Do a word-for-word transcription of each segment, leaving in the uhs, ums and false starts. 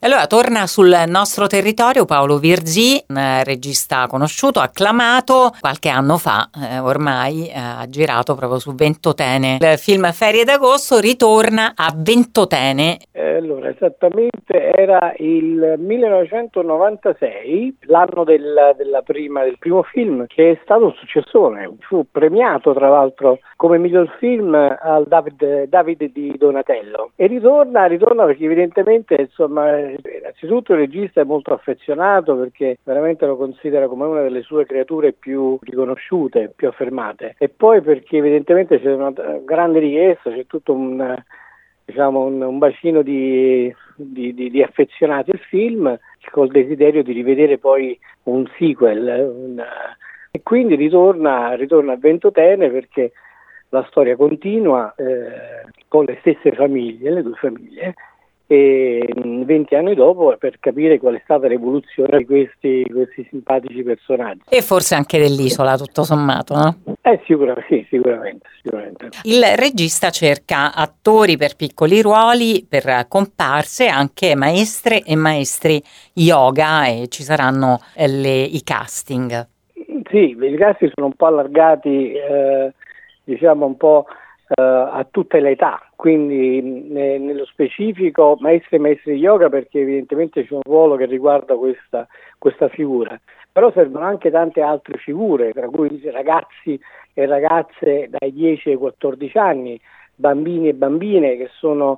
E allora torna sul nostro territorio Paolo Virzì, un regista conosciuto, acclamato, qualche anno fa eh, ormai eh, ha girato proprio su Ventotene. Il film Ferie d'agosto ritorna a Ventotene. Eh, allora, esattamente era il millenovecentonovantasei, l'anno del, della prima, del primo film, che è stato un successone. Fu premiato tra l'altro come miglior film al David, Davide di Donatello. E ritorna, ritorna perché evidentemente, insomma, innanzitutto il regista è molto affezionato perché veramente lo considera come una delle sue creature più riconosciute, più affermate. E poi perché evidentemente c'è una grande richiesta, c'è tutto un... diciamo un, un bacino di, di, di, di affezionati al film col desiderio di rivedere poi un sequel un, e quindi ritorna, ritorna a Ventotene perché la storia continua eh, con le stesse famiglie, le due famiglie, e venti anni dopo per capire qual è stata l'evoluzione di questi, questi simpatici personaggi. E forse anche dell'isola, tutto sommato, no? Eh, sicuramente, sì, sicuramente, sicuramente. Il regista cerca attori per piccoli ruoli, per comparse, anche maestre e maestri yoga, e ci saranno eh, le, i casting. Sì, i casting sono un po' allargati, eh, diciamo un po' eh, a tutte le età, quindi ne, nello specifico maestri e maestri di yoga perché evidentemente c'è un ruolo che riguarda questa, questa figura, però servono anche tante altre figure, tra cui ragazzi e ragazze dai dieci ai quattordici anni, bambini e bambine che sono,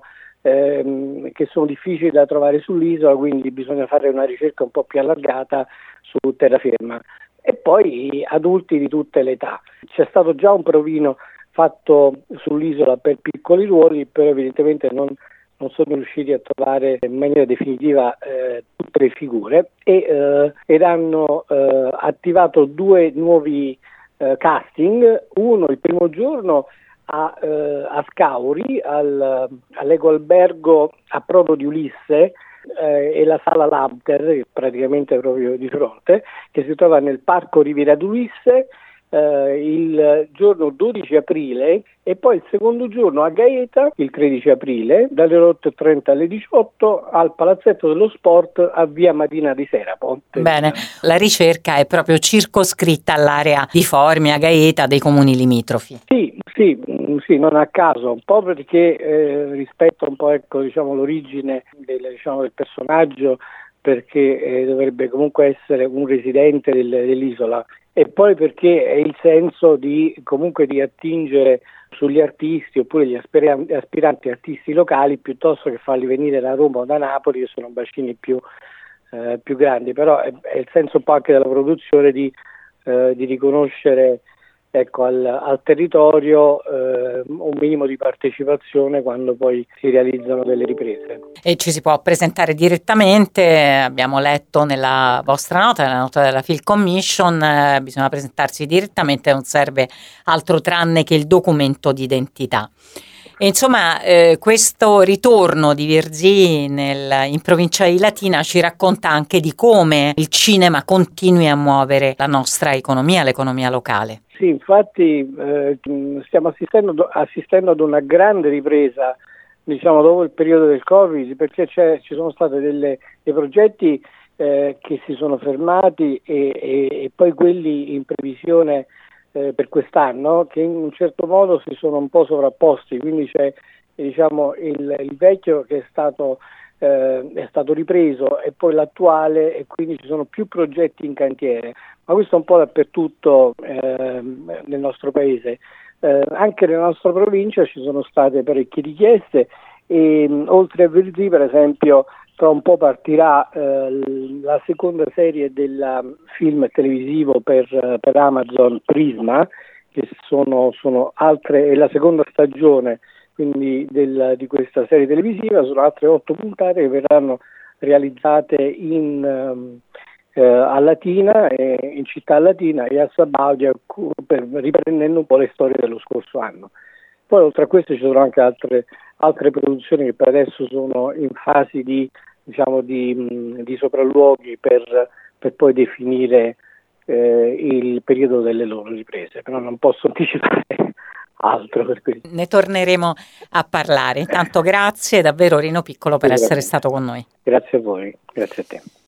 ehm, che sono difficili da trovare sull'isola, quindi bisogna fare una ricerca un po' più allargata su terraferma. E poi adulti di tutte le età. C'è stato già un provino fatto sull'isola per piccoli ruoli, però evidentemente non, non sono riusciti a trovare in maniera definitiva eh, tutte le figure e, eh, ed hanno eh, attivato due nuovi eh, casting, uno il primo giorno a, eh, a Scauri, al, all'Eco Albergo a Prodo di Ulisse, eh, e la Sala Labter, praticamente proprio di fronte, che si trova nel Parco Riviera d'Ulisse, eh, il giorno dodici aprile, e poi il secondo giorno a Gaeta, il tredici aprile, dalle ore otto e trenta alle diciotto, al Palazzetto dello Sport a via Marina di Serapo. Bene, la ricerca è proprio circoscritta all'area di Formia, Gaeta, dei comuni limitrofi. Sì, sì, sì, non a caso, un po' perché eh, rispetto un po' ecco, diciamo, l'origine del, diciamo, del personaggio, perché eh, dovrebbe comunque essere un residente del, dell'isola, e poi perché è il senso di comunque di attingere sugli artisti oppure gli aspiranti, aspiranti artisti locali piuttosto che farli venire da Roma o da Napoli, che sono bacini più, eh, più grandi, però è, è il senso un po' anche della produzione di, eh, di riconoscere ecco, al, al territorio eh, un minimo di partecipazione quando poi si realizzano delle riprese. E ci si può presentare direttamente, abbiamo letto nella vostra nota, nella nota della Film Commission, eh, bisogna presentarsi direttamente, non serve altro tranne che il documento d'identità. E insomma, eh, questo ritorno di Virzì nel, in provincia di Latina ci racconta anche di come il cinema continui a muovere la nostra economia, l'economia locale. Sì, infatti eh, stiamo assistendo, assistendo ad una grande ripresa, diciamo, dopo il periodo del Covid, perché c'è, ci sono stati delle, dei progetti eh, che si sono fermati e, e, e poi quelli in previsione eh, per quest'anno che in un certo modo si sono un po' sovrapposti, quindi c'è diciamo, il, il vecchio che è stato, eh, è stato ripreso e poi l'attuale, e quindi ci sono più progetti in cantiere, ma questo è un po' dappertutto eh, nel nostro paese. Eh, anche nella nostra provincia ci sono state parecchie richieste e mh, oltre a Virzì, per esempio, tra un po' partirà eh, la seconda serie del film televisivo per, per Amazon, Prisma, che sono, sono altre, è la seconda stagione quindi del, di questa serie televisiva, sono altre otto puntate che verranno realizzate in, um, eh, a Latina, eh, in città latina e a Sabaudia, per, riprendendo un po' le storie dello scorso anno. Poi oltre a questo ci sono anche altre, altre produzioni che per adesso sono in fasi di, diciamo, di, mh, di sopralluoghi per, per poi definire eh, il periodo delle loro riprese, però non posso anticipare altro per cui. Ne torneremo a parlare. Intanto grazie davvero Rino Piccolo per Grazie. essere stato con noi. Grazie a voi, grazie a te.